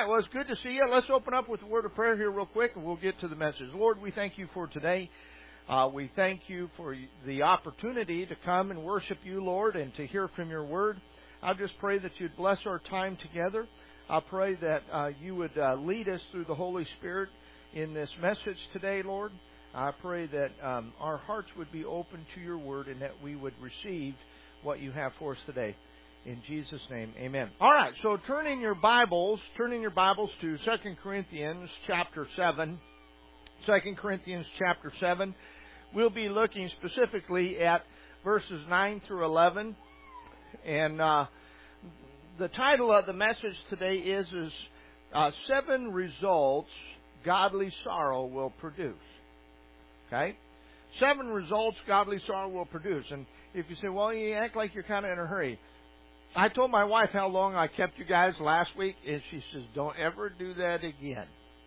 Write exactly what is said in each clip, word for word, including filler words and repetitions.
Well, it's good to see you. Let's open up with a word of prayer here real quick, and we'll get to the message. Lord, we thank you for today. Uh, we thank you for the opportunity to come and worship you, Lord, and to hear from your word. I just pray that you'd bless our time together. I pray that uh, you would uh, lead us through the Holy Spirit in this message today, Lord. I pray that um, our hearts would be open to your word and that we would receive what you have for us today. In Jesus' name, amen. All right, so turn in your Bibles, turn in your Bibles to Second Corinthians chapter seven. Second Corinthians chapter seven. We'll be looking specifically at verses nine through eleven. And uh, the title of the message today is, is uh, Seven Results Godly Sorrow Will Produce. Okay? Seven results godly sorrow will produce. And if you say, well, you act like you're kind of in a hurry. I told my wife how long I kept you guys last week, and she says, don't ever do that again.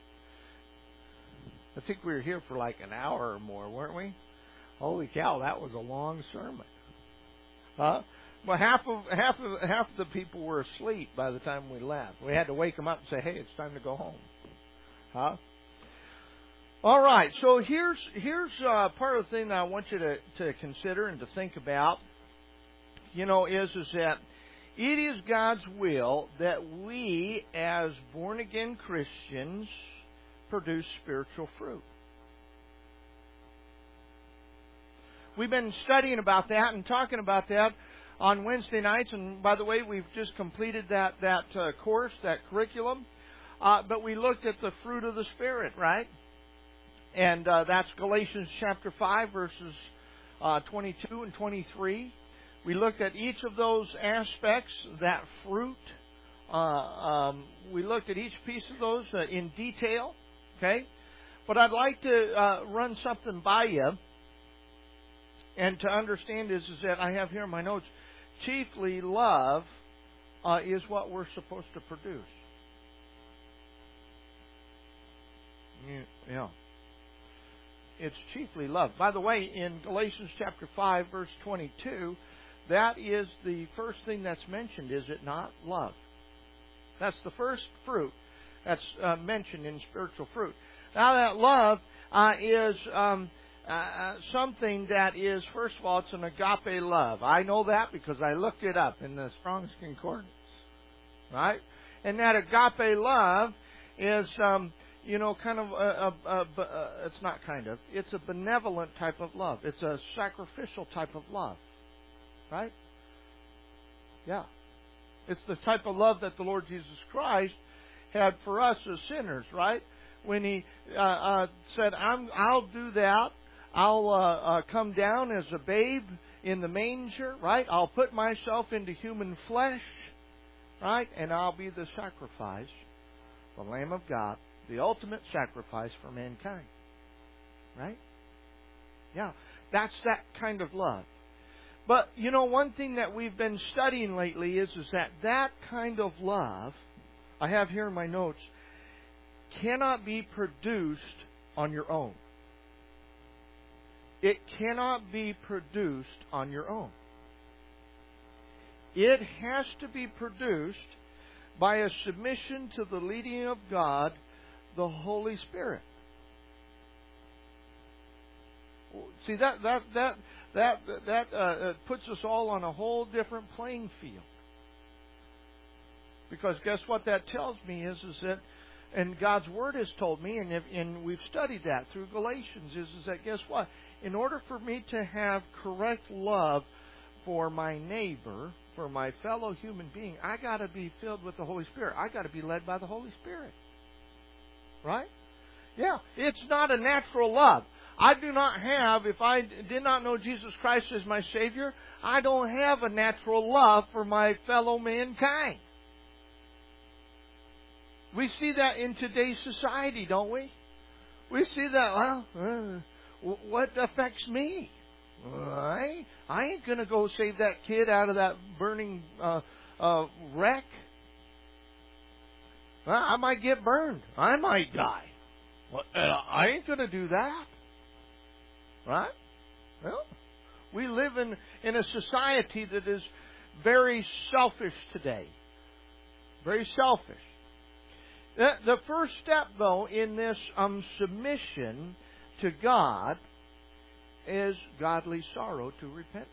I think we were here for like an hour or more, weren't we? Holy cow, that was a long sermon. Huh? Well, half of half of half of the people were asleep by the time we left. We had to wake them up and say, hey, it's time to go home. Huh? All right, so here's here's uh, part of the thing that I want you to, to consider and to think about. You know, is is that it is God's will that we, as born-again Christians, produce spiritual fruit. We've been studying about that and talking about that on Wednesday nights. And by the way, we've just completed that, that uh, course, that curriculum. Uh, but we looked at the fruit of the Spirit, right? And uh, that's Galatians chapter five, verses uh, twenty-two and twenty-three. We looked at each of those aspects, that fruit. Uh, um, we looked at each piece of those uh, in detail. Okay? But I'd like to uh, run something by you. And to understand is, is that I have here in my notes, chiefly love uh, is what we're supposed to produce. Yeah. It's chiefly love. By the way, in Galatians chapter five, verse twenty-two, that is the first thing that's mentioned, is it not? Love. That's the first fruit that's uh, mentioned in spiritual fruit. Now that love uh, is um, uh, something that is, first of all, it's an agape love. I know that because I looked it up in the Strong's Concordance. Right? And that agape love is, um, you know, kind of, a, a, a, a, it's not kind of, it's a benevolent type of love. It's a sacrificial type of love. Right? Yeah. It's the type of love that the Lord Jesus Christ had for us as sinners, right? When He uh, uh, said, I'm, I'll do that. I'll uh, uh, come down as a babe in the manger, right? I'll put myself into human flesh, right? And I'll be the sacrifice, the Lamb of God, the ultimate sacrifice for mankind, right? Yeah. That's that kind of love. But, you know, one thing that we've been studying lately is, is that that kind of love, I have here in my notes, cannot be produced on your own. It cannot be produced on your own. It has to be produced by a submission to the leading of God, the Holy Spirit. See, that that that that that uh, puts us all on a whole different playing field. Because guess what that tells me is is that, and God's Word has told me, and if, and we've studied that through Galatians, is is that guess what? In order for me to have correct love for my neighbor, for my fellow human being, I got to be filled with the Holy Spirit. I got to be led by the Holy Spirit. Right? Yeah, it's not a natural love. I do not have, if I did not know Jesus Christ as my Savior, I don't have a natural love for my fellow mankind. We see that in today's society, don't we? We see that, well, uh, what affects me? I, I ain't going to go save that kid out of that burning uh, uh, wreck. Well, I might get burned. I might die. Well, uh, I ain't going to do that. Right? Well, we live in, in a society that is very selfish today. Very selfish. The, the first step, though, in this um, submission to God is godly sorrow to repentance.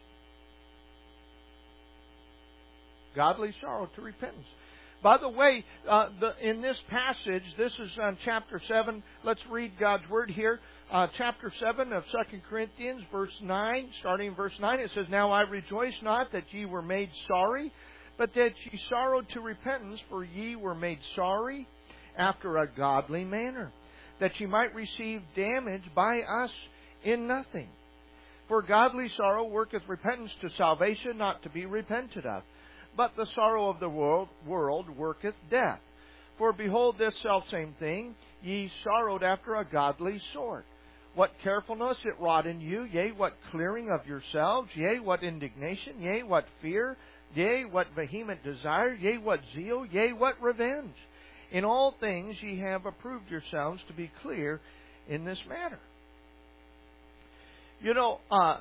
Godly sorrow to repentance. By the way, uh, the, in this passage, this is on chapter seven. Let's read God's Word here. Uh, chapter seven of Second Corinthians, verse nine, starting in verse nine, it says, Now I rejoice not that ye were made sorry, but that ye sorrowed to repentance, for ye were made sorry after a godly manner, that ye might receive damage by us in nothing. For godly sorrow worketh repentance to salvation, not to be repented of. But the sorrow of the world, world worketh death. For behold, this selfsame thing, ye sorrowed after a godly sort. What carefulness it wrought in you, yea, what clearing of yourselves, yea, what indignation, yea, what fear, yea, what vehement desire, yea, what zeal, yea, what revenge. In all things ye have approved yourselves to be clear in this matter. You know, uh,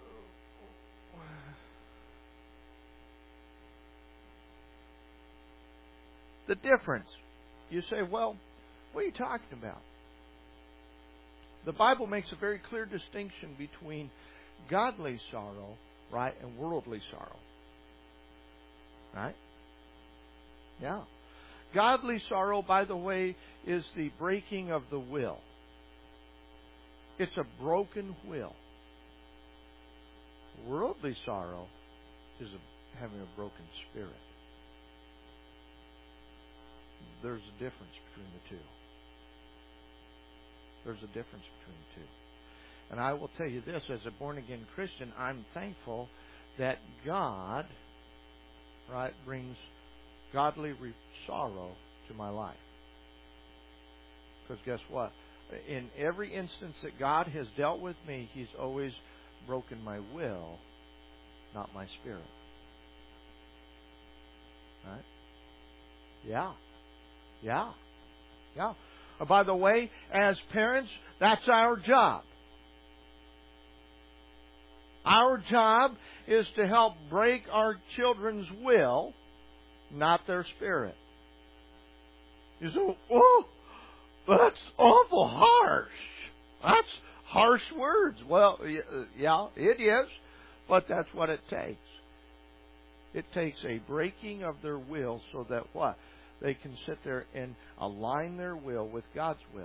the difference. You say, well, what are you talking about? The Bible makes a very clear distinction between godly sorrow, right, and worldly sorrow. Right? Yeah. Godly sorrow, by the way, is the breaking of the will. It's a broken will. Worldly sorrow is a, having a broken spirit. There's a difference between the two. There's a difference between the two. And I will tell you this, as a born-again Christian, I'm thankful that God, right, brings godly re- sorrow to my life. Because guess what? In every instance that God has dealt with me, He's always broken my will, not my spirit. Right? Yeah. Yeah. Yeah. Uh, by the way, as parents, that's our job. Our job is to help break our children's will, not their spirit. You say, oh, that's awful harsh. That's harsh words. Well, yeah, it is, but that's what it takes. It takes a breaking of their will so that what? They can sit there and align their will with God's will.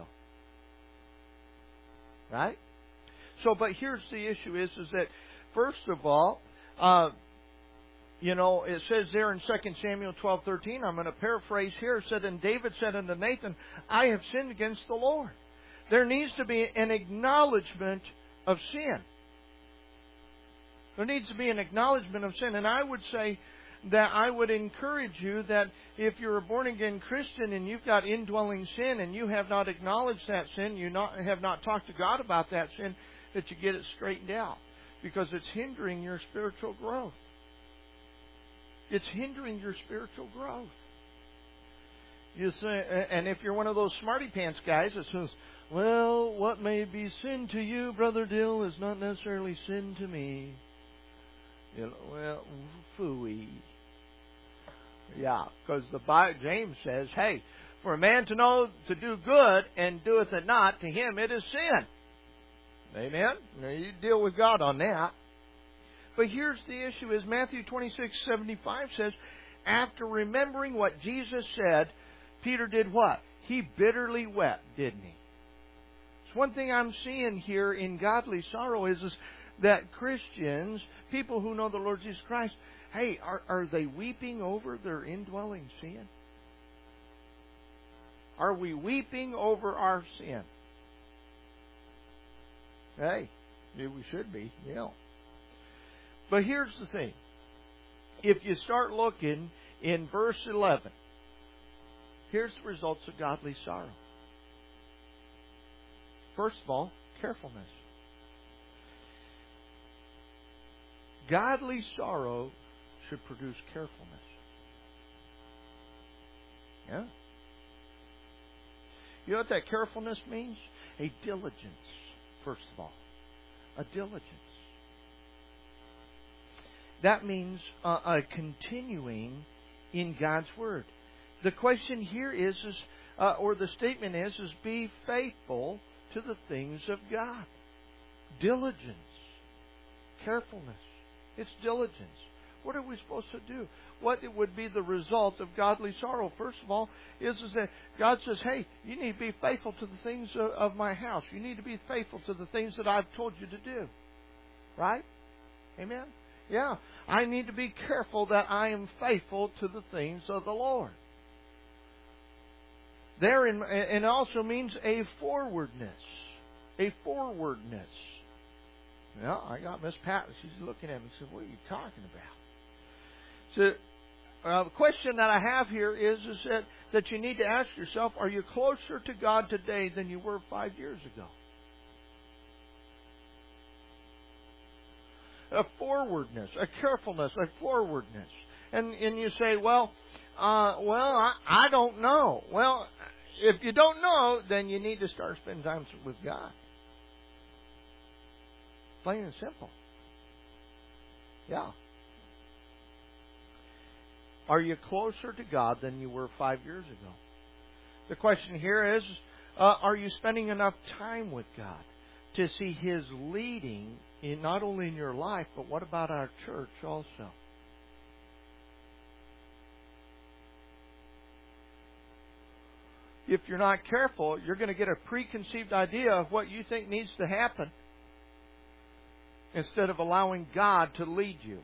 Right? So, but here's the issue is, is that, first of all, uh, you know, it says there in Second Samuel twelve thirteen, I'm going to paraphrase here, it said, And David said unto Nathan, I have sinned against the Lord. There needs to be an acknowledgement of sin. There needs to be an acknowledgement of sin. And I would say that I would encourage you that if you're a born-again Christian and you've got indwelling sin and you have not acknowledged that sin, you not, have not talked to God about that sin, that you get it straightened out. Because it's hindering your spiritual growth. It's hindering your spiritual growth. You say, and if you're one of those smarty pants guys that says, well, what may be sin to you, Brother Dill, is not necessarily sin to me. You know, well, phooey. Yeah, because the Bible, James says, hey, for a man to know to do good and doeth it not, to him it is sin. Amen? Now you deal with God on that. But here's the issue is Matthew twenty-six seventy-five says, after remembering what Jesus said, Peter did what? He bitterly wept, didn't he? So one thing I'm seeing here in godly sorrow is, is that Christians, people who know the Lord Jesus Christ, hey, are, are they weeping over their indwelling sin? Are we weeping over our sin? Hey, we should be, yeah. But here's the thing. If you start looking in verse eleven, here's the results of godly sorrow. First of all, carefulness. Godly sorrow should produce carefulness. Yeah? You know what that carefulness means? A diligence, first of all. A diligence. That means uh, a continuing in God's Word. the question here is, is uh, or the statement is, is be faithful to the things of God. Diligence. Carefulness. It's diligence. What are we supposed to do? What would be the result of godly sorrow? First of all, is, is that God says, hey, you need to be faithful to the things of, of my house. You need to be faithful to the things that I've told you to do. Right? Amen? Yeah. I need to be careful that I am faithful to the things of the Lord. Therein, and also means a forwardness. A forwardness. Well, I got Miss Pat. She's looking at me and said, what are you talking about? So, uh, the question that I have here is, is that, that you need to ask yourself, are you closer to God today than you were five years ago? A forwardness, a carefulness, a forwardness. And and you say, well, uh, well, I, I don't know. Well, if you don't know, then you need to start spending time with God. Plain and simple. Yeah. Are you closer to God than you were five years ago? The question here is, uh, are you spending enough time with God to see His leading in not only in your life, but what about our church also? If you're not careful, you're going to get a preconceived idea of what you think needs to happen instead of allowing God to lead you.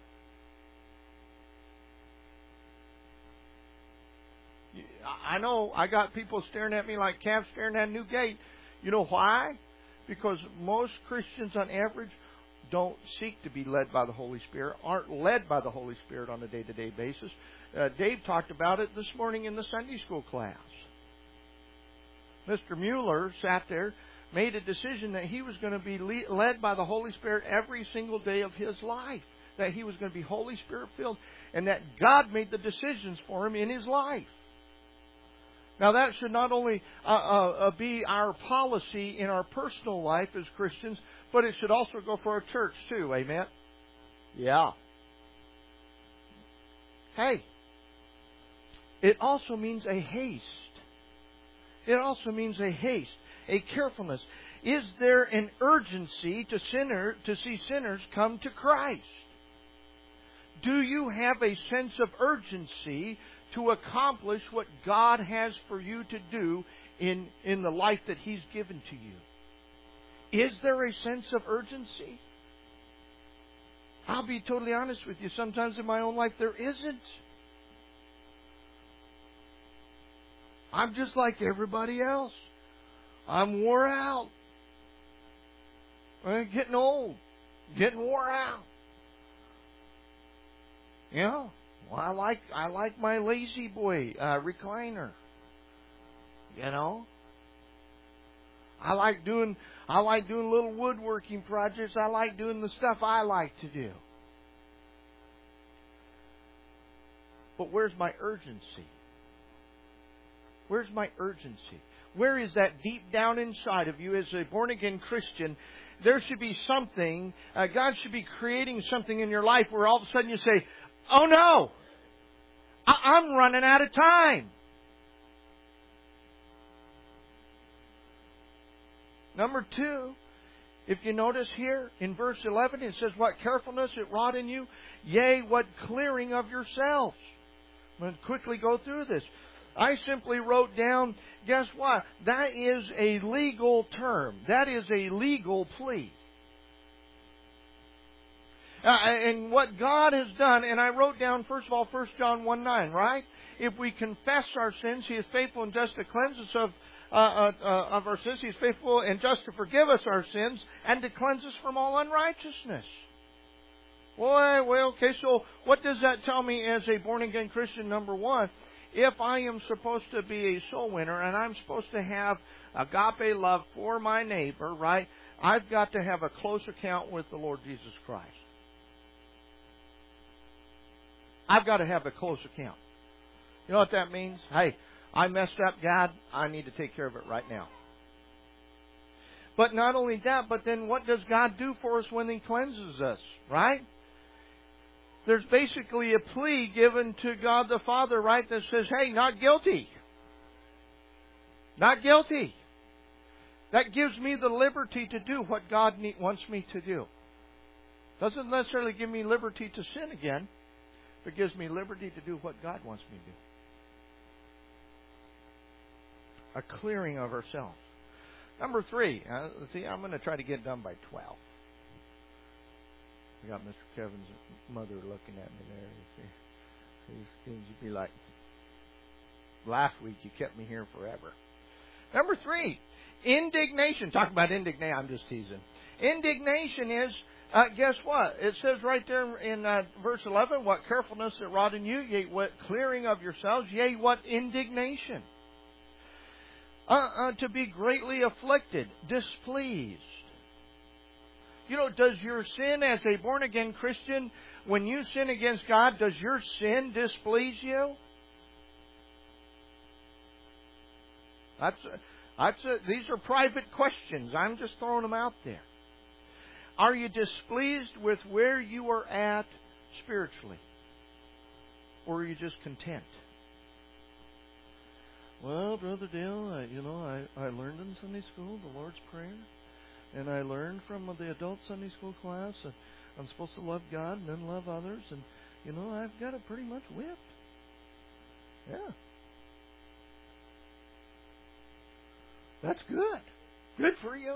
I know I got people staring at me like calves staring at a new gate. You know why? Because most Christians on average don't seek to be led by the Holy Spirit, aren't led by the Holy Spirit on a day-to-day basis. Uh, Dave talked about it this morning in the Sunday school class. Mister Mueller sat there, made a decision that he was going to be led by the Holy Spirit every single day of his life, that he was going to be Holy Spirit filled, and that God made the decisions for him in his life. Now that should not only uh, uh, be our policy in our personal life as Christians, but it should also go for our church too. Amen? Yeah. Hey. It also means a haste. It also means a haste, a carefulness. Is there an urgency to sinner to see sinners come to Christ? Do you have a sense of urgency to accomplish what God has for you to do in, in the life that He's given to you? Is there a sense of urgency? I'll be totally honest with you. Sometimes in my own life there isn't. I'm just like everybody else. I'm wore out. I'm getting old. Getting wore out. You know, well, I like I like my Lazy Boy uh, recliner. You know, I like doing I like doing little woodworking projects. I like doing the stuff I like to do. But where's my urgency? Where's my urgency? Where is that deep down inside of you as a born-again Christian? There should be something, uh, God should be creating something in your life where all of a sudden you say, oh no, I- I'm running out of time. Number two, if you notice here in verse eleven, it says, what carefulness it wrought in you, yea, what clearing of yourselves. I'm going to quickly go through this. I simply wrote down, guess what? That is a legal term. That is a legal plea. Uh, and what God has done, and I wrote down, first of all, First John one nine, right? If we confess our sins, He is faithful and just to cleanse us of, uh, uh, uh, of our sins. He is faithful and just to forgive us our sins and to cleanse us from all unrighteousness. Well, well, okay, so what does that tell me as a born-again Christian, number one? If I am supposed to be a soul winner and I'm supposed to have agape love for my neighbor, right, I've got to have a close account with the Lord Jesus Christ. I've got to have a close account. You know what that means? Hey, I messed up, God. I need to take care of it right now. But not only that, but then what does God do for us when He cleanses us, right? there's basically a plea given to God the Father, right, that says, hey, not guilty. Not guilty. That gives me the liberty to do what God need, wants me to do. Doesn't necessarily give me liberty to sin again, but gives me liberty to do what God wants me to do. A clearing of ourselves. Number three. Uh, see, I'm going to try to get done by twelve. I got Mister Kevin's mother looking at me there. You see, he's, he'd be like, last week you kept me here forever. Number three, indignation. Talk about indignation. I'm just teasing. Indignation is, uh, guess what? It says right there in uh, verse eleven, what carefulness that wrought in you, yea, what clearing of yourselves, yea, what indignation. Uh, uh, to be greatly afflicted, displeased. You know, does your sin as a born-again Christian, when you sin against God, does your sin displease you? That's, that's a, these are private questions. I'm just throwing them out there. Are you displeased with where you are at spiritually? Or are you just content? Well, Brother Dale, I, you know, I, I learned in Sunday school the Lord's Prayer. And I learned from the adult Sunday school class that I'm supposed to love God and then love others. And, you know, I've got it pretty much whipped. Yeah. That's good. Good for you.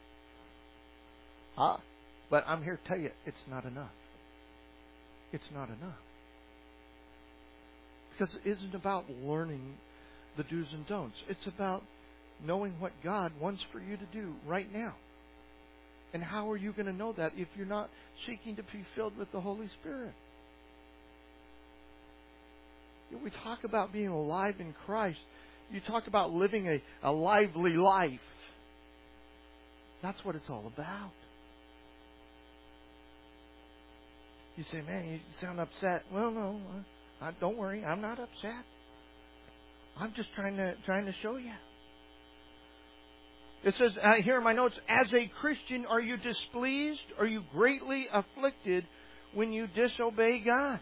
Ah, but I'm here to tell you, it's not enough. It's not enough. Because it isn't about learning the do's and don'ts. It's about knowing what God wants for you to do right now. And how are you going to know that if you're not seeking to be filled with the Holy Spirit? You know, we talk about being alive in Christ. You talk about living a, a lively life. That's what it's all about. You say, man, you sound upset. Well, no, I, I, don't worry. I'm not upset. I'm just trying to trying to show you. It says uh, here in my notes, as a Christian, are you displeased? Are you greatly afflicted when you disobey God?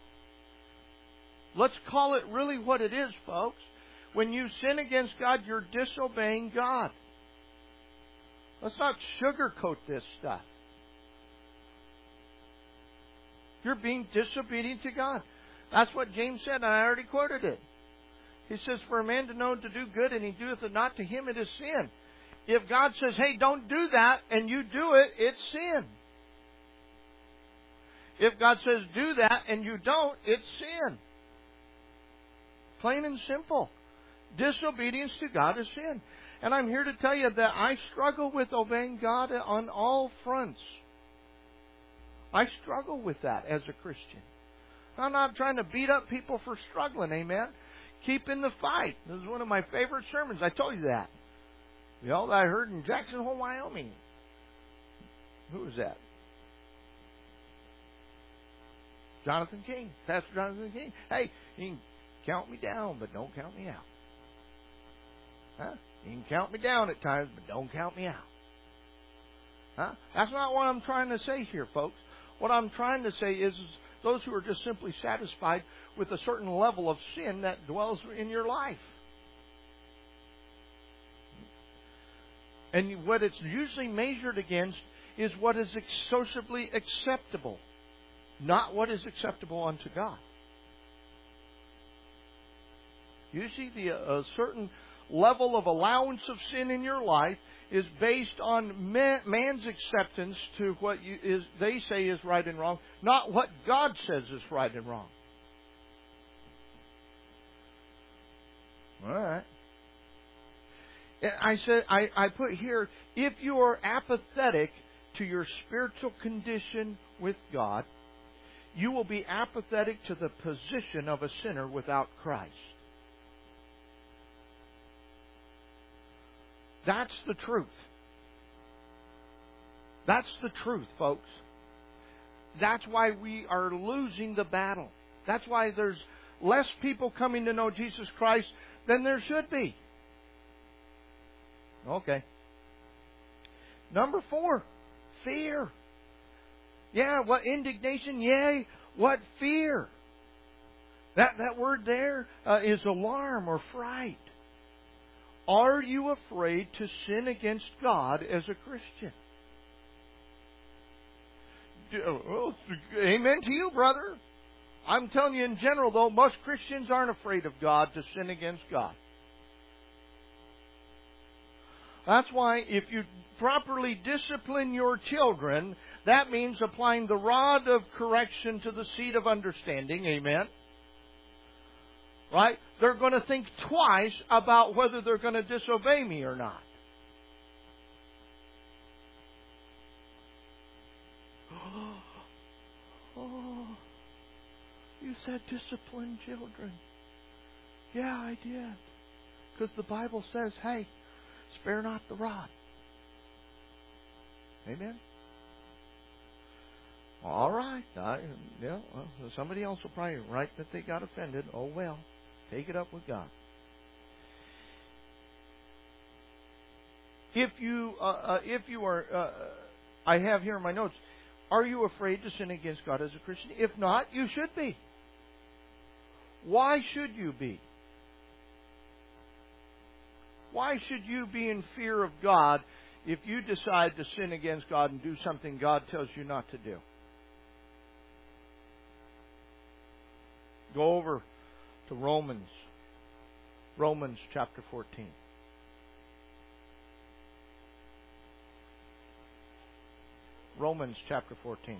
Let's call it really what it is, folks. When you sin against God, you're disobeying God. Let's not sugarcoat this stuff. You're being disobedient to God. That's what James said, and I already quoted it. He says, for a man to know to do good, and he doeth it not, to him it is sin. If God says, hey, don't do that, and you do it, it's sin. If God says, do that, and you don't, it's sin. Plain and simple. Disobedience to God is sin. And I'm here to tell you that I struggle with obeying God on all fronts. I struggle with that as a Christian. I'm not trying to beat up people for struggling, amen? Keep in the fight. This is one of my favorite sermons. I told you that. You know, that I heard in Jackson Hole, Wyoming. Who was that? Jonathan King. Pastor Jonathan King. Hey, you can count me down, but don't count me out. Huh? You can count me down at times, but don't count me out. Huh? That's not what I'm trying to say here, folks. What I'm trying to say is, is those who are just simply satisfied with a certain level of sin that dwells in your life. And what it's usually measured against is what is sociably acceptable, not what is acceptable unto God. Usually the, a certain level of allowance of sin in your life is based on man, man's acceptance to what you, is, they say is right and wrong, not what God says is right and wrong. All right. I said I, I put here, if you are apathetic to your spiritual condition with God, you will be apathetic to the position of a sinner without Christ. That's the truth. That's the truth, folks. That's why we are losing the battle. That's why there's less people coming to know Jesus Christ than there should be. Okay. Number four, fear. Yeah, what indignation? Yea, What fear? That, that word there uh, is alarm or fright. Are you afraid to sin against God as a Christian? Well, amen to you, brother. I'm telling you in general, though, most Christians aren't afraid of God to sin against God. That's why if you properly discipline your children, that means applying the rod of correction to the seed of understanding. Amen. Right? They're going to think twice about whether they're going to disobey me or not. Oh, you said discipline children. Yeah, I did. Because the Bible says, hey, spare not the rod. Amen? All right. I, yeah, well, somebody else will probably write that they got offended. Oh, well. Take it up with God. If you, uh, uh, if you are, uh, I have here in my notes, are you afraid to sin against God as a Christian? If not, you should be. Why should you be? Why should you be in fear of God if you decide to sin against God and do something God tells you not to do? Go over to Romans. Romans chapter fourteen. Romans chapter fourteen.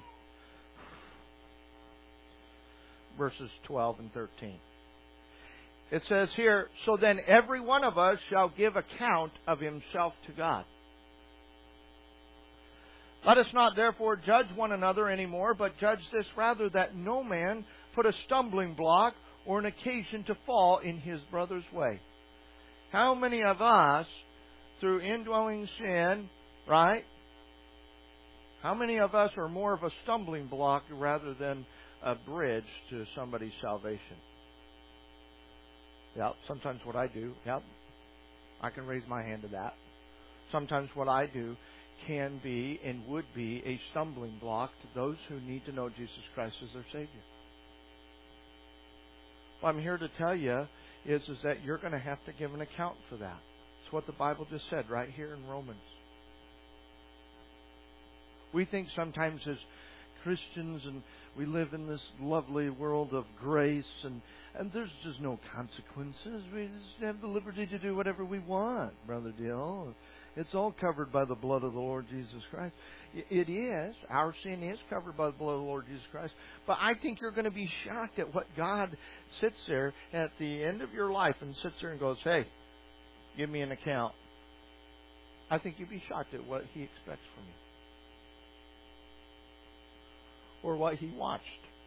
Verses twelve and thirteen. It says here, so then every one of us shall give account of himself to God. Let us not therefore judge one another anymore, but judge this rather, that no man put a stumbling block or an occasion to fall in his brother's way. How many of us, through indwelling sin, right? How many of us are more of a stumbling block rather than a bridge to somebody's salvation? Yep, sometimes what I do, yep, I can raise my hand to that. Sometimes what I do can be and would be a stumbling block to those who need to know Jesus Christ as their Savior. What I'm here to tell you is, is that you're going to have to give an account for that. It's what the Bible just said right here in Romans. We think sometimes as Christians, and we live in this lovely world of grace, and, and there's just no consequences. We just have the liberty to do whatever we want, Brother Dill. It's all covered by the blood of the Lord Jesus Christ. It is. Our sin is covered by the blood of the Lord Jesus Christ. But I think you're going to be shocked at what God sits there at the end of your life and sits there and goes, hey, give me an account. I think you'd be shocked at what He expects from you. Or what He watched.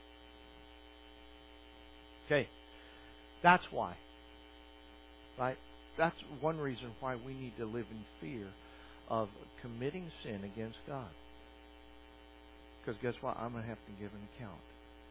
Okay. That's why. Right? That's one reason why we need to live in fear of committing sin against God. Because guess what? I'm going to have to give an account.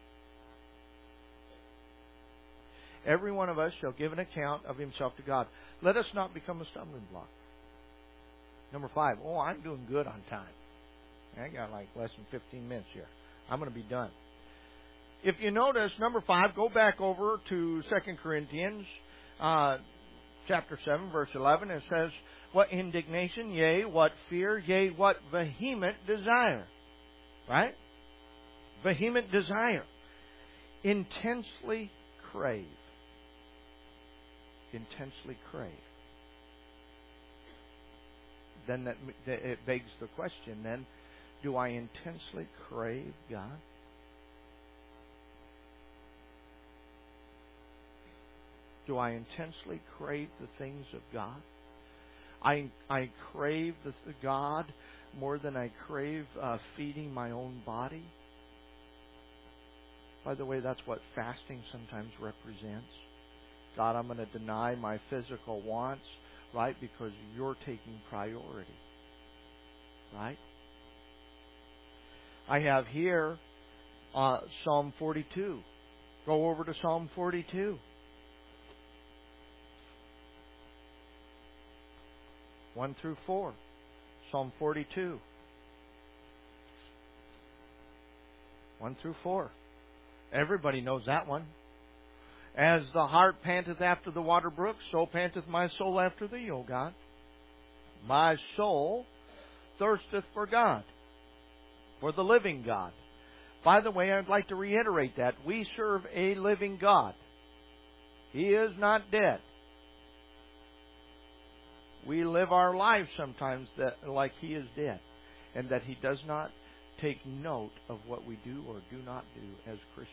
Every one of us shall give an account of himself to God. Let us not become a stumbling block. Number five. Oh, I'm doing good on time. I got like less than fifteen minutes here. I'm going to be done. If you notice, number five, go back over to Second Corinthians uh, chapter seven, verse eleven. It says, what indignation, yea, what fear, yea, what vehement desire. Right? Vehement desire. Intensely crave. Intensely crave. Then that it begs the question then, do I intensely crave God? Do I intensely crave the things of God? I I crave the, the God more than I crave uh, feeding my own body. By the way, that's what fasting sometimes represents. God, I'm going to deny my physical wants, right? Because you're taking priority, right? I have here uh, Psalm forty-two. Go over to Psalm forty-two. One through four. Psalm forty-two. One through four. Everybody knows that one. As the hart panteth after the water brook, so panteth my soul after thee, O God. My soul thirsteth for God, for the living God. By the way, I'd like to reiterate that. We serve a living God. He is not dead. We live our lives sometimes that like He is dead, and that He does not take note of what we do or do not do as Christians.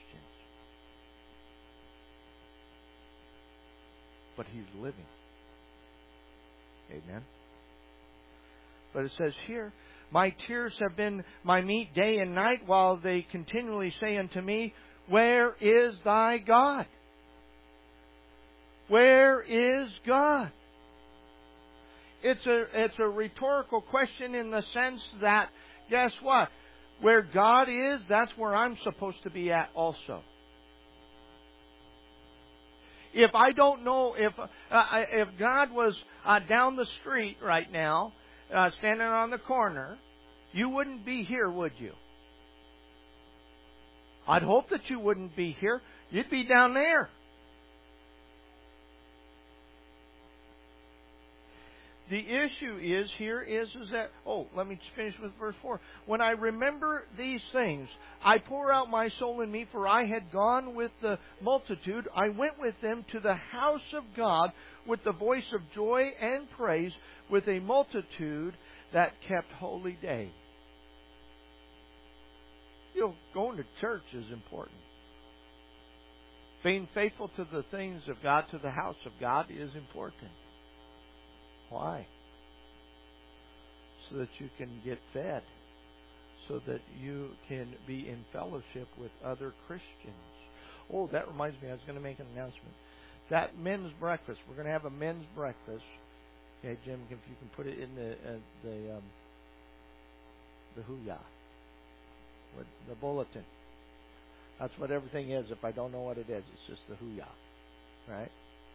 But He's living. Amen. But it says here, my tears have been my meat day and night, while they continually say unto me, where is thy God? Where is God? It's a, it's a rhetorical question in the sense that, guess what? Where God is, that's where I'm supposed to be at also. If I don't know, if uh, if God was uh, down the street right now, uh, standing on the corner, you wouldn't be here, would you? I'd hope that you wouldn't be here. You'd be down there. The issue is here is, is that, oh, let me finish with verse four. When I remember these things, I pour out my soul in me, for I had gone with the multitude. I went with them to the house of God with the voice of joy and praise, with a multitude that kept holy day. You know, going to church is important. Being faithful to the things of God, to the house of God, is important. Why? So that you can get fed. So that you can be in fellowship with other Christians. Oh, that reminds me, I was going to make an announcement. That men's breakfast, we're going to have a men's breakfast. Okay, Jim, if you can put it in the uh, the um, the Hooyah, with the bulletin. That's what everything is. If I don't know what it is, it's just the Hooyah, right?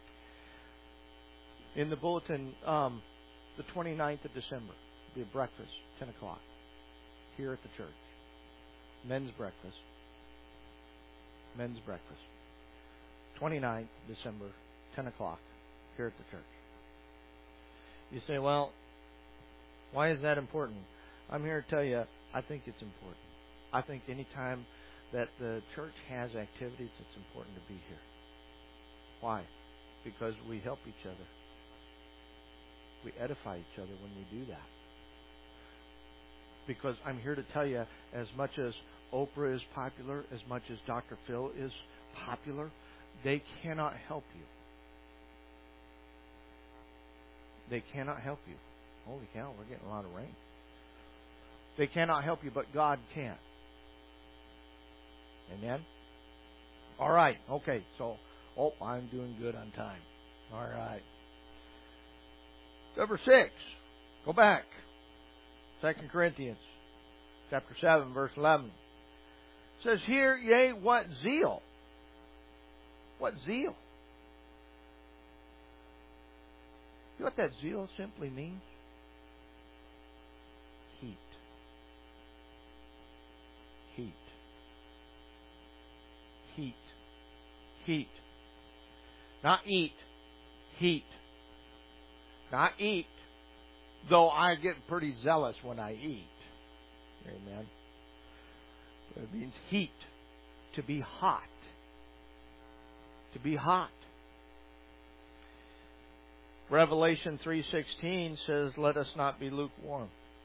In the bulletin, um, the twenty-ninth of December, will be a breakfast, ten o'clock, here at the church. Men's breakfast. Men's breakfast. twenty-ninth of December, ten o'clock, here at the church. You say, well, why is that important? I'm here to tell you, I think it's important. I think any time that the church has activities, it's important to be here. Why? Because we help each other. We edify each other when we do that. Because I'm here to tell you, as much as Oprah is popular, as much as Doctor Phil is popular, they cannot help you. They cannot help you. Holy cow, we're getting a lot of rain. They cannot help you, but God can. Amen? All right. Okay. So, oh, I'm doing good on time. All right. Number six. Go back. Second Corinthians chapter seven, verse eleven. It says here, yea, what zeal. What zeal? You know what that zeal simply means? Heat. Heat. Heat. Heat. Not eat. Heat. Not eat, though I get pretty zealous when I eat. Amen. But it means heat. To be hot. To be hot. Revelation three sixteen says, let us not be lukewarm.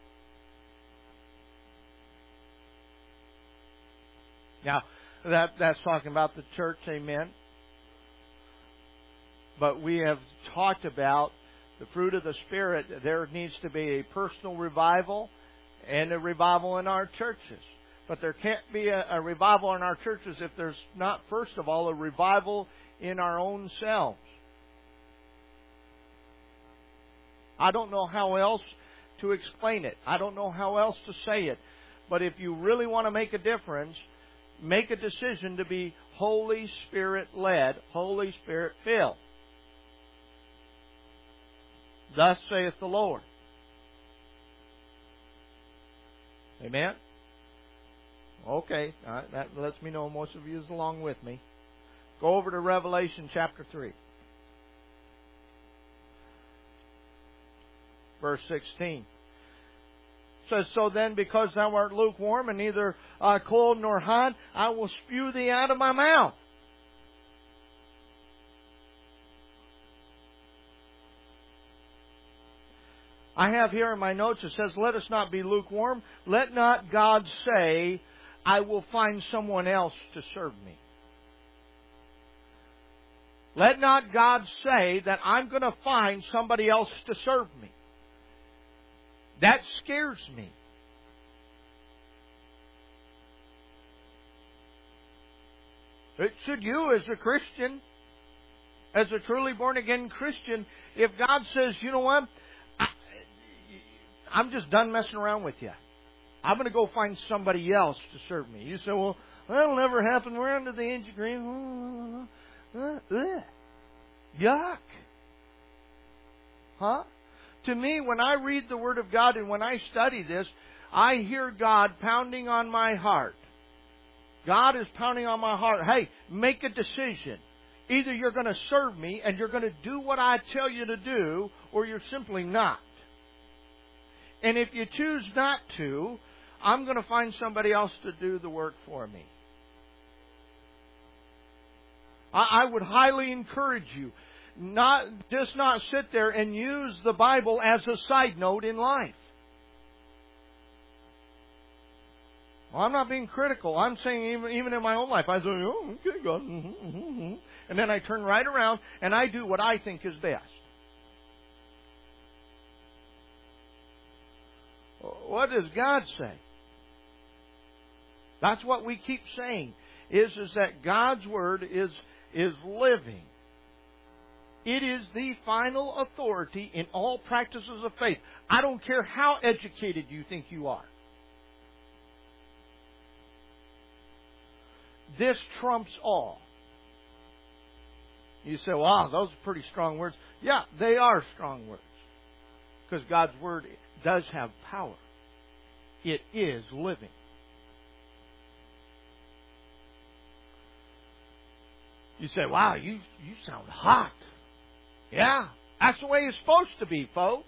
Now, that that's talking about the church, amen. But we have talked about the fruit of the Spirit. There needs to be a personal revival and a revival in our churches. But there can't be a, a revival in our churches if there's not, first of all, a revival in our own selves. I don't know how else to explain it. I don't know how else to say it. But if you really want to make a difference, make a decision to be Holy Spirit-led, Holy Spirit-filled. Thus saith the Lord. Amen? Okay, uh, that lets me know most of you is along with me. Go over to Revelation chapter three. Verse sixteen. It says, so then, because thou art lukewarm and neither uh, cold nor hot, I will spew thee out of my mouth. I have here in my notes, it says, let us not be lukewarm. Let not God say, I will find someone else to serve me. Let not God say that I'm going to find somebody else to serve me. That scares me. It should you as a Christian, as a truly born-again Christian, if God says, you know what, I, I'm just done messing around with you. I'm going to go find somebody else to serve me. You say, well, that'll never happen. We're under the age of grace. Uh, uh, yuck. Huh? To me, when I read the Word of God and when I study this, I hear God pounding on my heart. God is pounding on my heart. Hey, make a decision. Either you're going to serve me and you're going to do what I tell you to do, or you're simply not. And if you choose not to, I'm going to find somebody else to do the work for me. I, I would highly encourage you. Not just not sit there and use the Bible as a side note in life. Well, I'm not being critical. I'm saying even even in my own life, I say, oh, okay, God. Mm-hmm, mm-hmm. And then I turn right around and I do what I think is best. What does God say? That's what we keep saying, is, is that God's Word is, is living. It is the final authority in all practices of faith. I don't care how educated you think you are. This trumps all. You say, wow, those are pretty strong words. Yeah, they are strong words. Because God's Word does have power. It is living. You say, wow, you, you sound hot. Yeah, that's the way it's supposed to be, folks.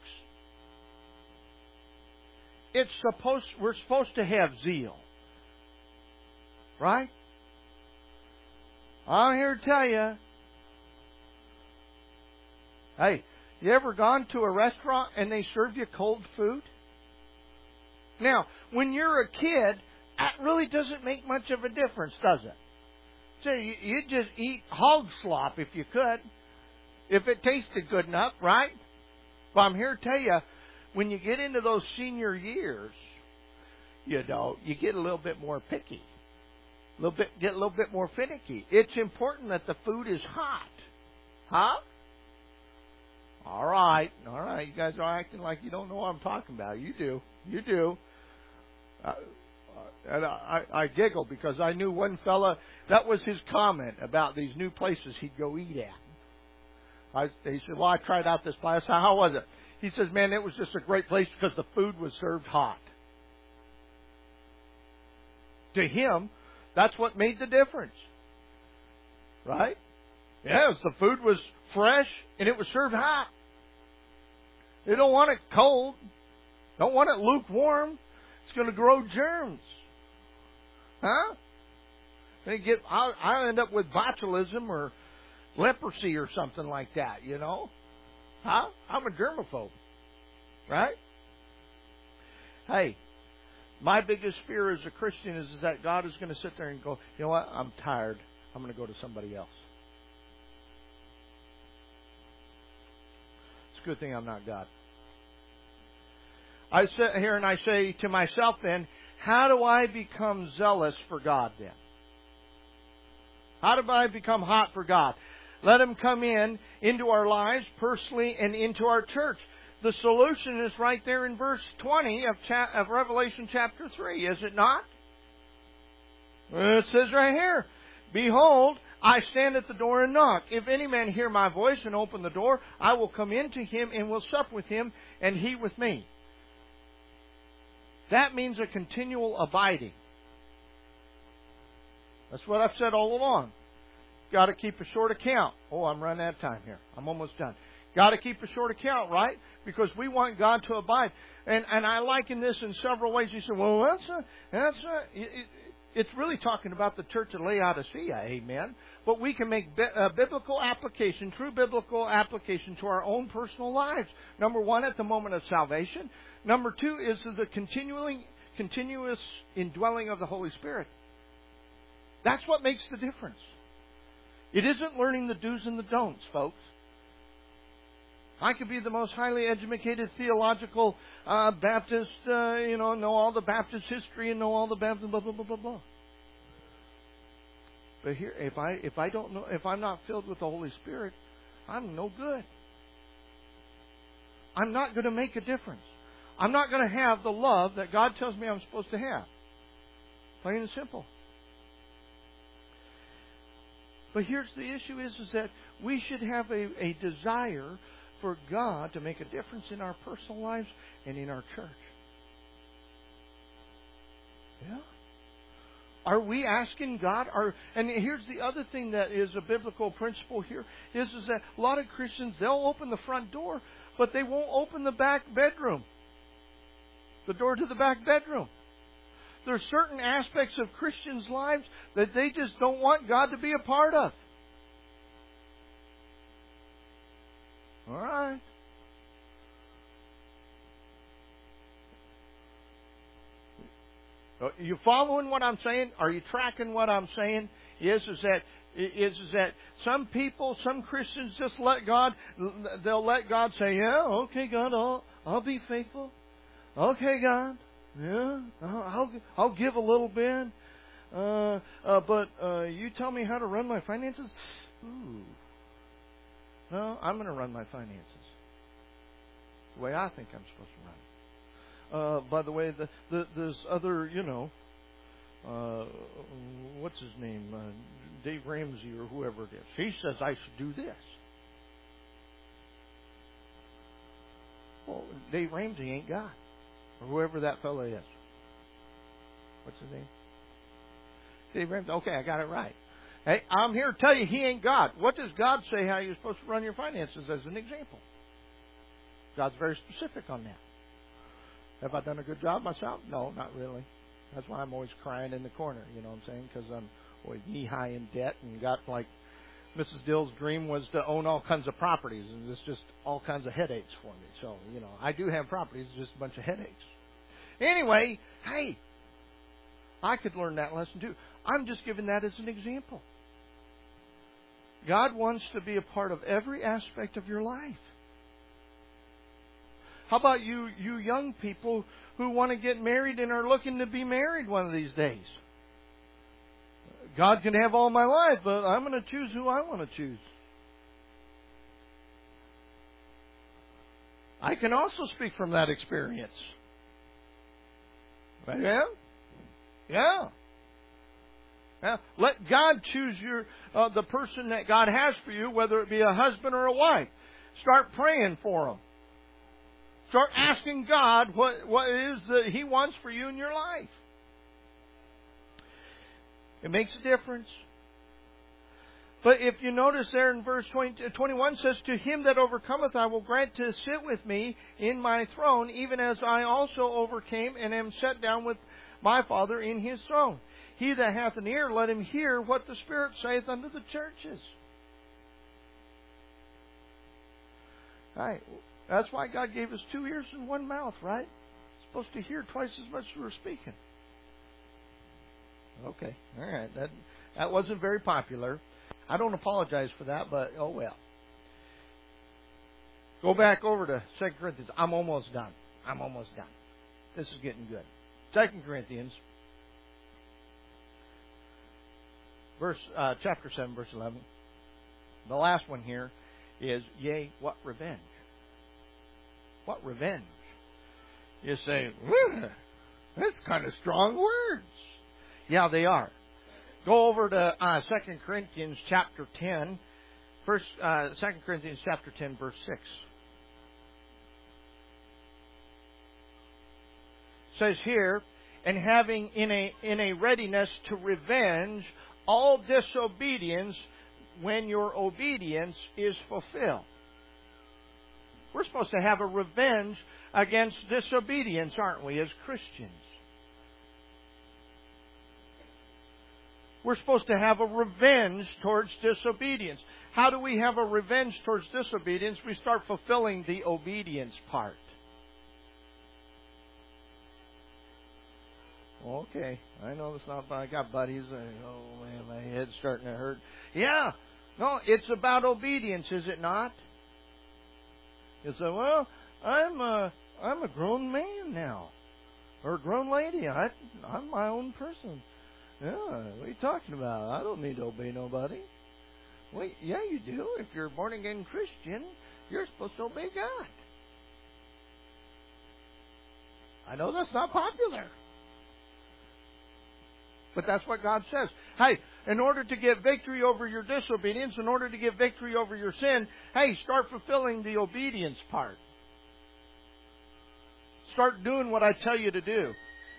It's supposed, we're supposed to have zeal. Right? I'm here to tell you. Hey, you ever gone to a restaurant and they serve you cold food? Now, when you're a kid, that really doesn't make much of a difference, does it? So you, you just eat hog slop if you could. If it tasted good enough, right? But I'm here to tell you, when you get into those senior years, you know, you get a little bit more picky. A little bit, get a little bit more finicky. It's important that the food is hot. Huh? All right. All right. You guys are acting like you don't know what I'm talking about. You do. You do. Uh, and I, I giggle because I knew one fella, that was his comment about these new places he'd go eat at. I, he said, well, I tried out this place. How was it? He says, man, it was just a great place because the food was served hot. To him, that's what made the difference. Right? Yes, the food was fresh and it was served hot. They don't want it cold. Don't want it lukewarm. It's going to grow germs. Huh? They get, I'll, I'll end up with botulism or leprosy or something like that, you know? Huh? I'm a germaphobe. Right? Hey, my biggest fear as a Christian is, is that God is going to sit there and go, you know what? I'm tired. I'm going to go to somebody else. It's a good thing I'm not God. I sit here and I say to myself then, how do I become zealous for God then? How do I become hot for God? Let Him come in into our lives personally and into our church. The solution is right there in verse twenty of, cha- of Revelation chapter three, is it not? It says right here, behold, I stand at the door and knock. If any man hear my voice and open the door, I will come in to him and will sup with him and he with me. That means a continual abiding. That's what I've said all along. Got to keep a short account. Oh, I'm running out of time here. I'm almost done. Got to keep a short account, right? Because we want God to abide. And and I liken this in several ways. You say, well, that's a, that's a, it, it, it's really talking about the church of Laodicea, amen. But we can make bi- uh, biblical application, true biblical application to our own personal lives. Number one, at the moment of salvation. Number two is the continuing, continuous indwelling of the Holy Spirit. That's what makes the difference. It isn't learning the do's and the don'ts, folks. I could be the most highly educated theological uh, Baptist, uh, you know, know all the Baptist history and know all the Baptist blah blah blah blah blah. But here, if I if I don't know, if I'm not filled with the Holy Spirit, I'm no good. I'm not going to make a difference. I'm not going to have the love that God tells me I'm supposed to have. Plain and simple. But here's the issue: is is that we should have a, a desire for God to make a difference in our personal lives and in our church. Yeah. Are we asking God? Are, and here's the other thing that is a biblical principle here, is, is that a lot of Christians, they'll open the front door, but they won't open the back bedroom. The door to the back bedroom. There's certain aspects of Christians' lives that they just don't want God to be a part of. All right. Are you following what I'm saying? Are you tracking what I'm saying? Is is that is is that some people, some Christians just let God, they'll let God say, yeah, okay, God, I'll I'll be faithful. Okay, God, yeah, I'll I'll give a little bit. Uh, uh, but uh, you tell me how to run my finances. Ooh. No, I'm going to run my finances the way I think I'm supposed to run. Uh, by the way, the, the, this other, you know, uh, what's his name, uh, Dave Ramsey or whoever it is. He says I should do this. Well, Dave Ramsey ain't God, or whoever that fellow is. What's his name? Dave Ramsey. Okay, I got it right. Hey, I'm here to tell you he ain't God. What does God say how you're supposed to run your finances as an example? God's very specific on that. Have I done a good job myself? No, not really. That's why I'm always crying in the corner, you know what I'm saying? Because I'm always knee-high in debt and got, like, Missus Dill's dream was to own all kinds of properties, and it's just all kinds of headaches for me. So, you know, I do have properties, it's just a bunch of headaches. Anyway, hey, I could learn that lesson too. I'm just giving that as an example. God wants to be a part of every aspect of your life. How about you, you young people who want to get married and are looking to be married one of these days? God can have all my life, but I'm going to choose who I want to choose. I can also speak from that experience. Yeah? Yeah. Yeah. Let God choose your uh, the person that God has for you, whether it be a husband or a wife. Start praying for them. Start asking God what, what it is that He wants for you in your life. It makes a difference. But if you notice there in verse twenty, twenty-one says, to him that overcometh I will grant to sit with me in my throne, even as I also overcame and am set down with my Father in His throne. He that hath an ear, let him hear what the Spirit saith unto the churches. Right. That's why God gave us two ears and one mouth, right? Supposed to hear twice as much as we're speaking. Okay. All right. That that wasn't very popular. I don't apologize for that, but oh well. Go back over to Second Corinthians. I'm almost done. I'm almost done. This is getting good. Second Corinthians, verse uh, chapter seven, verse eleven. The last one here is, yea, what revenge? What revenge? You say, that's kind of strong words. Yeah, they are. Go over to uh, Second Corinthians chapter ten, first uh, Second Corinthians chapter ten, verse six. It says here, and having in a in a readiness to revenge all disobedience when your obedience is fulfilled. We're supposed to have a revenge against disobedience, aren't we, as Christians? We're supposed to have a revenge towards disobedience. How do we have a revenge towards disobedience? We start fulfilling the obedience part. Okay, I know that's not. I got buddies. Oh man, my head's starting to hurt. Yeah, no, it's about obedience, is it not? You say, well, I'm a, I'm a grown man now, or a grown lady. I, I'm my own person. Yeah, what are you talking about? I don't need to obey nobody. Wait, yeah, you do. If you're a born again Christian, you're supposed to obey God. I know that's not popular. But that's what God says. Hey, in order to get victory over your disobedience, in order to get victory over your sin, hey, start fulfilling the obedience part. Start doing what I tell you to do.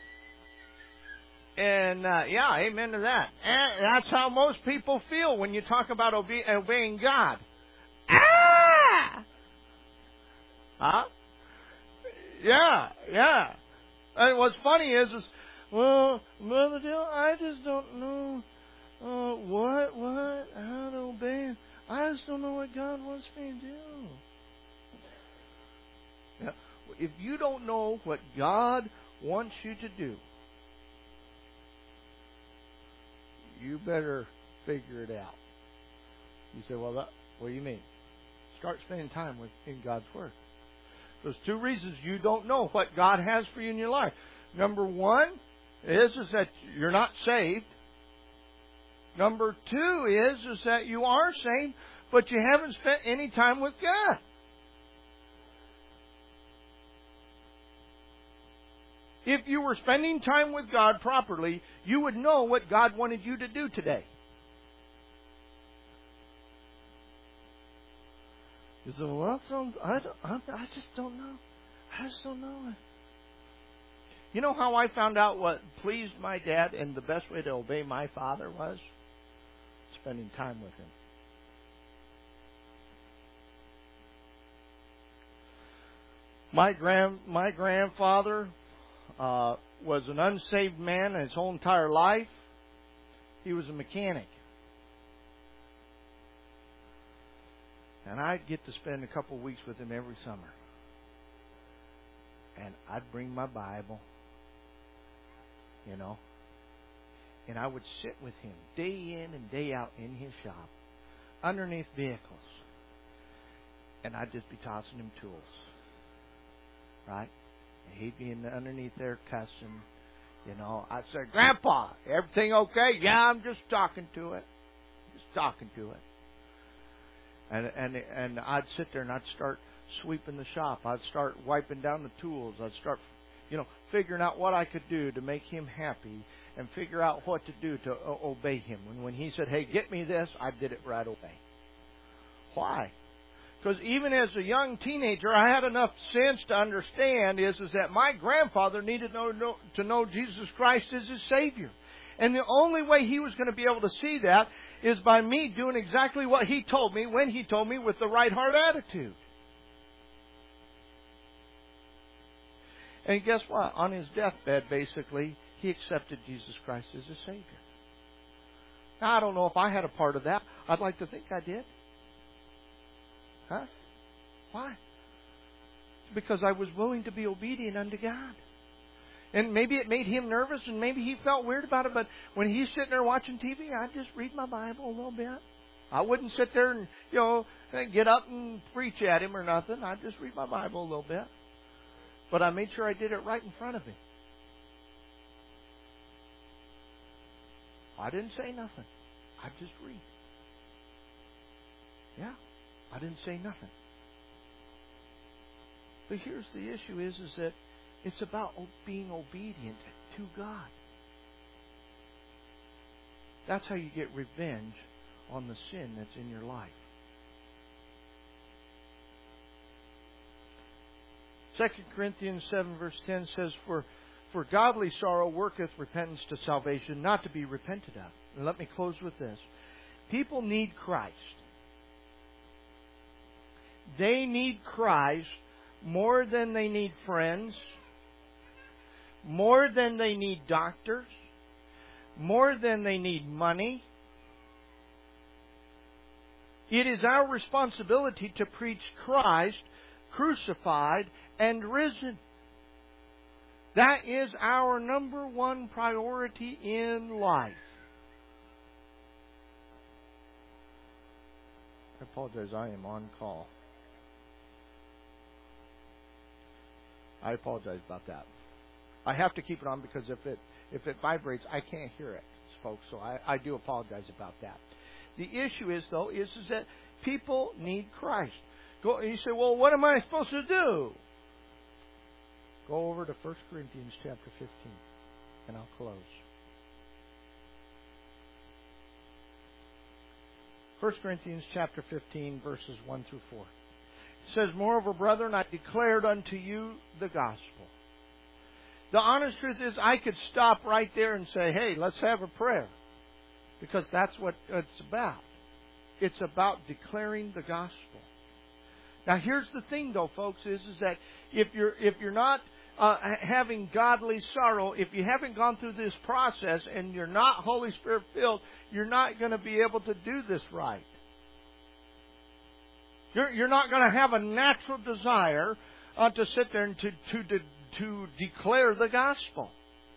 And, uh, yeah, amen to that. And that's how most people feel when you talk about obe- obeying God. Ah! Huh? Yeah, yeah. And what's funny is, is well, Brother Dale, I just don't know uh, what, what, how to obey Him. I just don't know what God wants me to do. Yeah. If you don't know what God wants you to do, you better figure it out. You say, well, that, what do you mean? Start spending time with in God's Word. There's two reasons you don't know what God has for you in your life. Number one is, is that you're not saved. Number two is, is that you are saved, but you haven't spent any time with God. If you were spending time with God properly, you would know what God wanted you to do today. You say, well, that sounds, I, don't, I, I just don't know. I just don't know. You know how I found out what pleased my dad and the best way to obey my father was? Spending time with him. My grand, my grandfather uh, was an unsaved man his whole entire life. He was a mechanic. And I'd get to spend a couple of weeks with him every summer. And I'd bring my Bible, you know, and I would sit with him day in and day out in his shop, underneath vehicles. And I'd just be tossing him tools. Right? And he'd be in the, underneath there cussing. You know, I'd say, Grandpa, everything okay? Yeah, I'm just talking to it. Just talking to it. And and and I'd sit there and I'd start sweeping the shop. I'd start wiping down the tools. I'd start, you know, figuring out what I could do to make him happy and figure out what to do to uh, obey him. And when he said, hey, get me this, I did it right away. Why? Because even as a young teenager, I had enough sense to understand is, is that my grandfather needed to know, know, to know Jesus Christ as his Savior. And the only way he was going to be able to see that is by me doing exactly what he told me when he told me with the right heart attitude. And guess what? On his deathbed, basically, he accepted Jesus Christ as his Savior. Now, I don't know if I had a part of that. I'd like to think I did. Huh? Why? Because I was willing to be obedient unto God. And maybe it made him nervous and maybe he felt weird about it, but when he's sitting there watching T V, I'd just read my Bible a little bit. I wouldn't sit there and, you know, get up and preach at him or nothing. I'd just read my Bible a little bit. But I made sure I did it right in front of him. I didn't say nothing. I'd just read. Yeah. I didn't say nothing. But here's the issue is, is that it's about being obedient to God. That's how you get revenge on the sin that's in your life. Second Corinthians seven verse ten says, For, for godly sorrow worketh repentance to salvation, not to be repented of. And let me close with this. People need Christ. They need Christ more than they need friends, more than they need doctors, more than they need money. It is our responsibility to preach Christ crucified and risen. That is our number one priority in life. I apologize, I am on call. I apologize about that. I have to keep it on because if it if it vibrates, I can't hear it, folks. So I, I do apologize about that. The issue is, though, is, is that people need Christ. Go, you say, well, what am I supposed to do? Go over to First Corinthians chapter fifteen, and I'll close. First Corinthians chapter fifteen, verses one through four. It says, moreover, brethren, I declared unto you the gospel. The honest truth is, I could stop right there and say, hey, let's have a prayer. Because that's what it's about. It's about declaring the gospel. Now, here's the thing, though, folks, is, is that if you're if you're not uh, having godly sorrow, if you haven't gone through this process and you're not Holy Spirit filled, you're not going to be able to do this right. You're, you're not going to have a natural desire uh, to sit there and to, to, to, to declare the gospel.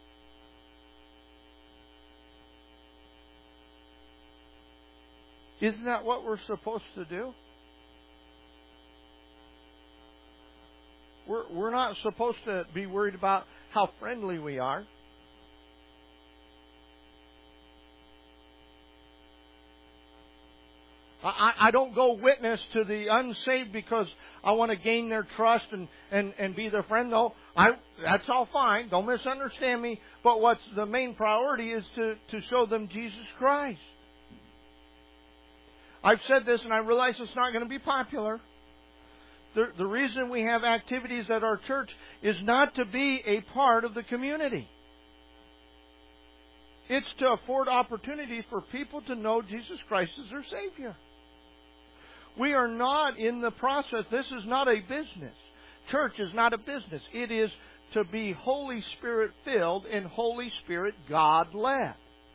Isn't that what we're supposed to do? We're, we're not supposed to be worried about how friendly we are. I, I don't go witness to the unsaved because I want to gain their trust and, and, and be their friend. No, I, that's all fine. Don't misunderstand me. But what's the main priority is to, to show them Jesus Christ. I've said this and I realize it's not going to be popular. The, the reason we have activities at our church is not to be a part of the community. It's to afford opportunity for people to know Jesus Christ as their Savior. We are not in the process. This is not a business. Church is not a business. It is to be Holy Spirit filled and Holy Spirit God led.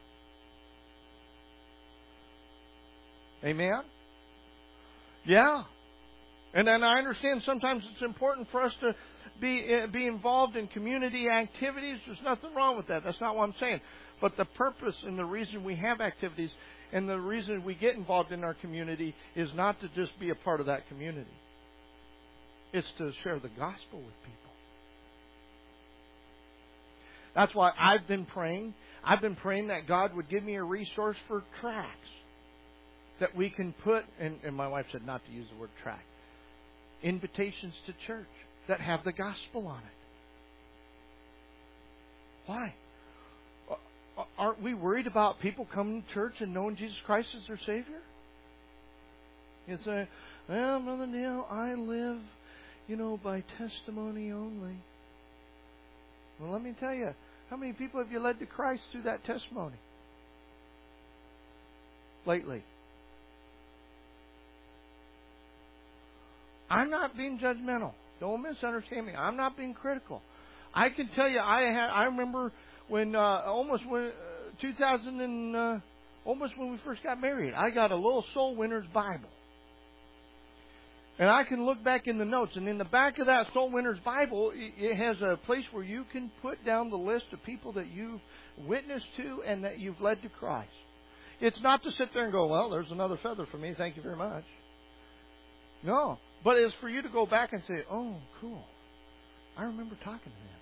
Amen? Yeah. And then I understand sometimes it's important for us to be be involved in community activities. There's nothing wrong with that. That's not what I'm saying. But the purpose and the reason we have activities and the reason we get involved in our community is not to just be a part of that community. It's to share the gospel with people. That's why I've been praying. I've been praying that God would give me a resource for tracts that we can put, and, and my wife said not to use the word tract, invitations to church that have the gospel on it. Why? Aren't we worried about people coming to church and knowing Jesus Christ as their Savior? You say, well, Brother Neil, I live, you know, by testimony only. Well, let me tell you, how many people have you led to Christ through that testimony lately? I'm not being judgmental. Don't misunderstand me. I'm not being critical. I can tell you, I had. I remember when uh, almost when uh, two thousand and uh, almost when we first got married, I got a little Soul Winners Bible, and I can look back in the notes, and in the back of that Soul Winners Bible, it has a place where you can put down the list of people that you've witnessed to and that you've led to Christ. It's not to sit there and go, well, there's another feather for me. Thank you very much. No. But it's for you to go back and say, oh, cool. I remember talking to them.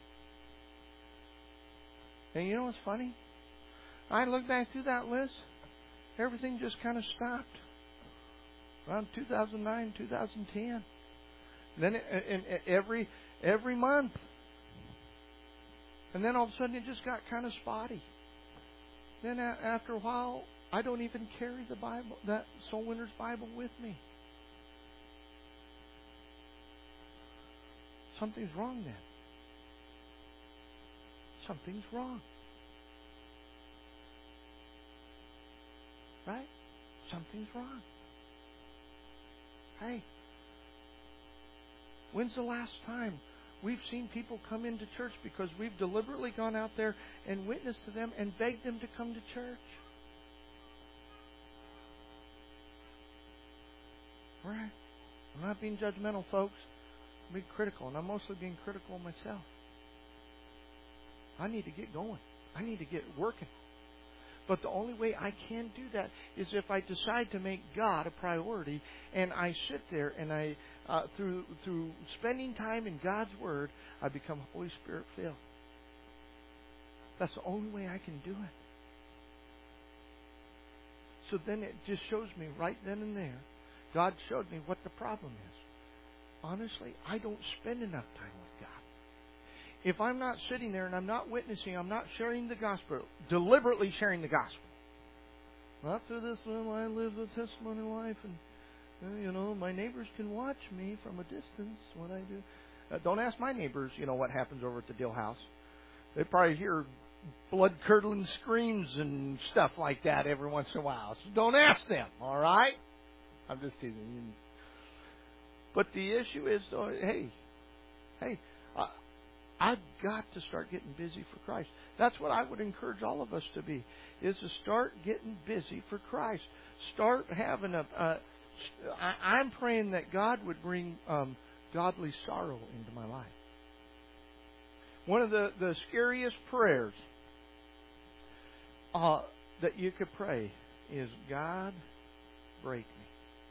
And you know what's funny? I look back through that list. Everything just kind of stopped. Around two thousand nine, two thousand ten. And then it, and every, every month. And then all of a sudden it just got kind of spotty. Then after a while, I don't even carry the Bible, that Soul Winners Bible with me. Something's wrong then. Something's wrong. Right? Something's wrong. Hey, when's the last time we've seen people come into church because we've deliberately gone out there and witnessed to them and begged them to come to church? Right? I'm not being judgmental, folks. I'm being critical, and I'm mostly being critical of myself. I need to get going. I need to get working. But the only way I can do that is if I decide to make God a priority, and I sit there and I, uh, through through spending time in God's Word, I become Holy Spirit filled. That's the only way I can do it. So then it just shows me right then and there, God showed me what the problem is. Honestly, I don't spend enough time with God. If I'm not sitting there and I'm not witnessing, I'm not sharing the gospel, deliberately sharing the gospel. Not through this, well, I live a testimony life, and, uh, you know, my neighbors can watch me from a distance when I do. Uh, don't ask my neighbors, you know, what happens over at the Dill House. They probably hear blood-curdling screams and stuff like that every once in a while. So don't ask them, all right? I'm just teasing you. But the issue is, uh, hey, hey, uh, I've got to start getting busy for Christ. That's what I would encourage all of us to be, is to start getting busy for Christ. Start having a... Uh, I, I'm praying that God would bring um, godly sorrow into my life. One of the, the scariest prayers uh, that you could pray is, God, break me.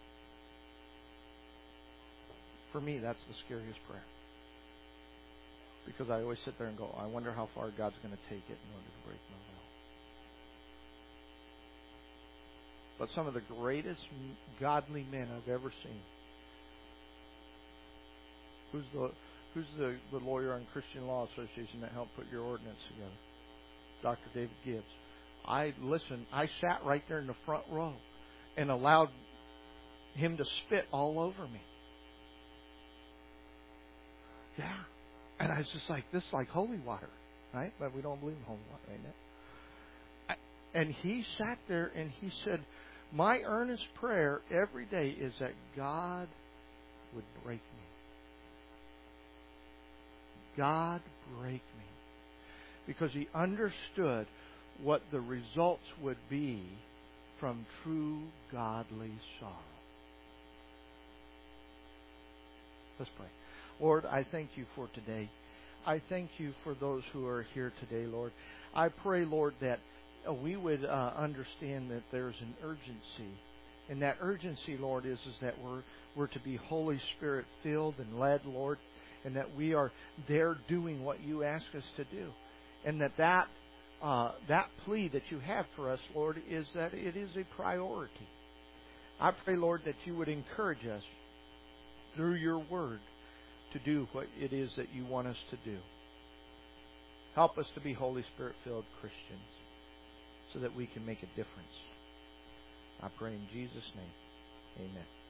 For me, that's the scariest prayer. Because I always sit there and go, I wonder how far God's going to take it in order to break my will. But some of the greatest godly men I've ever seen. Who's the who's the, the lawyer on Christian Law Association that helped put your ordinance together? Doctor David Gibbs. I listened. I sat right there in the front row and allowed him to spit all over me. Yeah. And I was just like, this is like holy water, right? But we don't believe in holy water, right? Now. And he sat there and he said, my earnest prayer every day is that God would break me. God break me. Because he understood what the results would be from true godly sorrow. Let's pray. Lord, I thank you for today. I thank you for those who are here today, Lord. I pray, Lord, that we would uh, understand that there's an urgency. And that urgency, Lord, is, is that we're, we're to be Holy Spirit filled and led, Lord, and that we are there doing what you ask us to do. And that that, uh, that plea that you have for us, Lord, is that it is a priority. I pray, Lord, that you would encourage us through your word to do what it is that you want us to do. Help us to be Holy Spirit-filled Christians so that we can make a difference. I pray in Jesus' name. Amen.